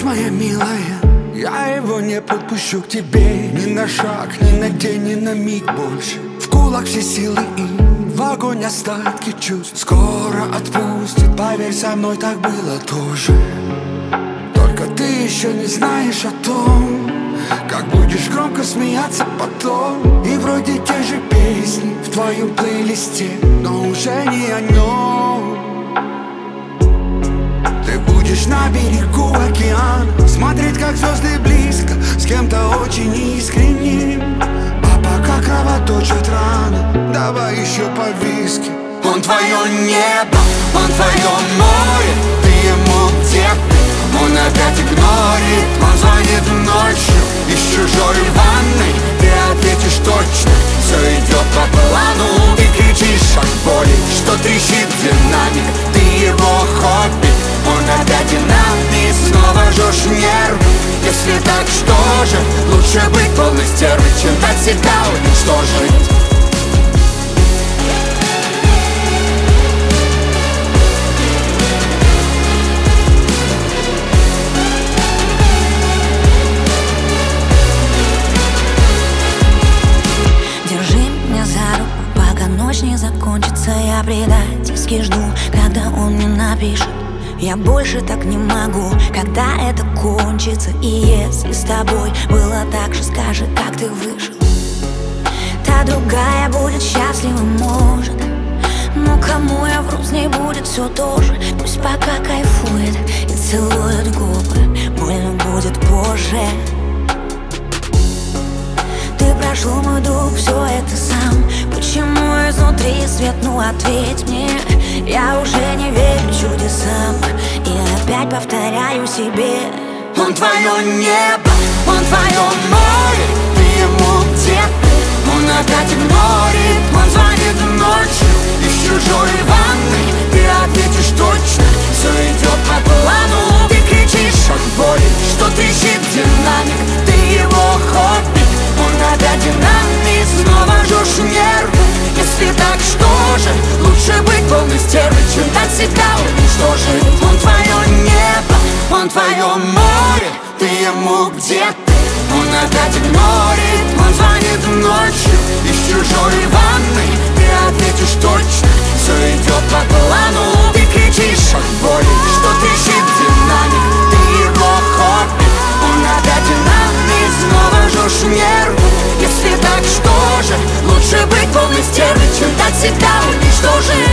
ночь, моя милая, я его не подпущу к тебе ни на шаг, ни на день, ни на миг больше. В кулак все силы и в огонь остатки чувств. Скоро отпустит, поверь, со мной так было тоже. Только ты еще не знаешь о том, как будешь громко смеяться потом. И вроде те же песни в твоем плейлисте, но уже не о нем. Ты будешь на берегу океана, смотреть, как звезды близко, с кем-то очень искренним. А пока кровоточит рана, давай еще по виски. Он твое небо, он твое море, ты ему где-то, он опять игнорит. Он звонит ночью из чужой ванной, ты ответишь точно, все идет по плану. Ты кричишь от боли, что трещит динамик, ты его хобби, он опять динамит. Снова жжешь нервы, если так, что же? Лучше быть полной стервой, чем дать себя уничтожить. Ночь не закончится, я предательски жду, когда он мне напишет. Я больше так не могу, когда это кончится. И если с тобой было так же, скажи, как ты вышел. Та другая будет счастлива, может, но кому я вру, с ней будет все то же. Пусть пока кайфует и целует губы, больно будет позже. Ты прошел мой дух, все это сам. Почему изнутри свет, ну ответь мне. Я уже не верю чудесам и опять повторяю себе. Он твое небо, он твое море, ты ему где-то, он опять игнорит. Он звонит ночью из чужой ванной, ты ответишь точно, все идет по плану. Ты кричишь от боли, что трещит динамик, ты его хобби, он опять динамит. Снова жжешь нервы, если так, что же? Лучше быть полной стервой, чем дать себя уничтожить. Он твое небо, он твое море, ты ему где-то, он опять игнорит. Он звонит ночью из чужой ванной, ты ответишь точно, все идет по плану. Ты кричишь от боли, что трещит динамик, ты его хобби, он опять динамит. Снова жжешь нервы, если так, что же? Лучше быть полной стервой, чем дать себя уничтожить.